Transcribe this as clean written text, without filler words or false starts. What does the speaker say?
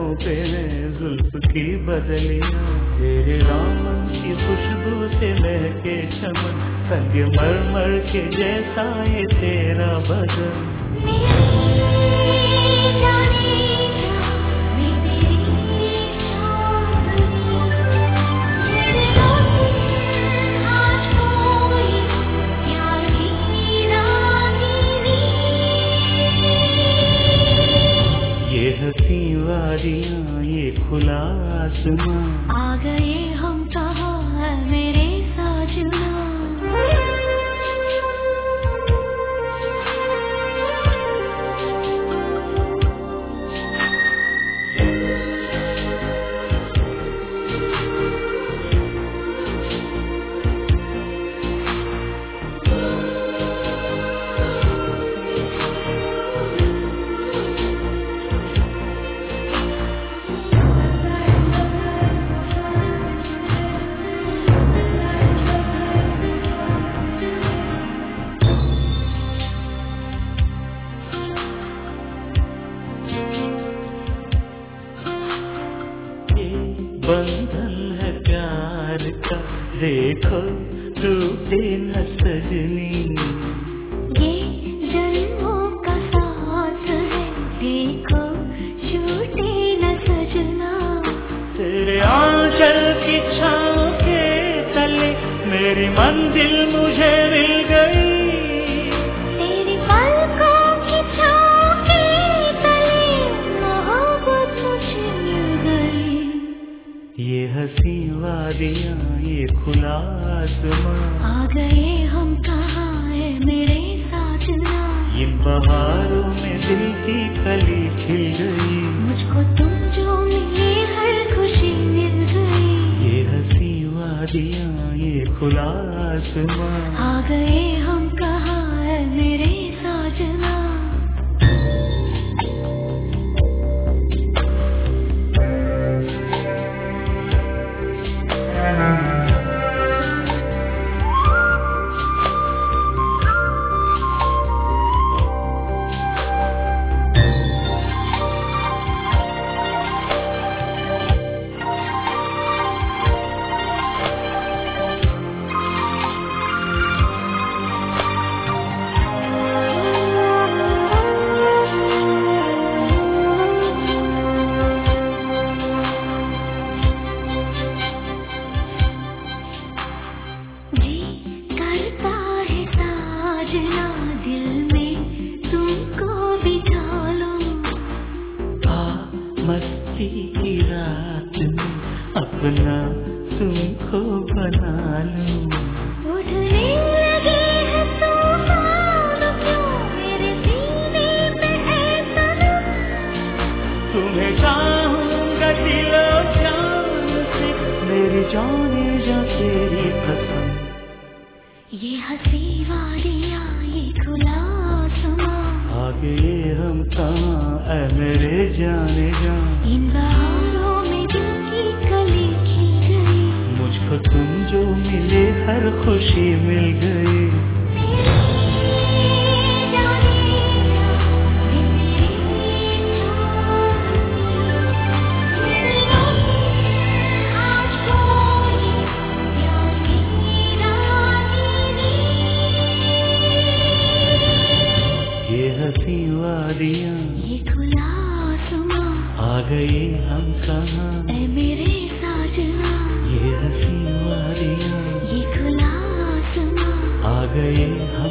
लबों पे है जुल्फ की बदलियां, तेरे दामन की खुशबू से महके चमन, संगमरमर के जैसा ये तेरा बदन। हंसी वादियाँ ये खुला आसमां, आ गए हम कहाँ मेरे साजना। बंधन है प्यार का, देखो टूटे न सजनी, ये जन्मों का साथ है, देखो छूटे न सजना। तेरे आंचल की छाँव के तले मेरी मंजिल मुझे मिल गई, तेरी पलकों की छाँव के तले मोहब्बत मुझे मिल गई। ये हंसी वादियाँ ये खुला आसमां, आ गए हम कहाँ है मेरे साजना। इन बहारों में दिल की कली खिल गई, मुझको तुम जो मिले हर खुशी मिल गई। ये हंसी वादियाँ ये खुला आसमां, आ गए हम कहाँ है मेरे साजना। मस्ती की रात में अपना तुमको बना लूं, उठने लगे हैं तूफान क्यों मेरे सीने पे है सनम। तुम्हें चाहूंगा दिलो जान से, मेरी जाने जा तेरी कसम। ये हंसी वादियाँ ये खुला आसमां, आ गए हम कहाँ ऐ मेरे जाने जा, इन बहारों में दिल की कली खिल गई। मुझको तुम जो मिले हर खुशी मिल गई। हंसी वादियाँ ये खुला आसमां, आ गए हम कहाँ ऐ मेरे साजना। ये हंसी वादियाँ ये खुला आसमां, आ गए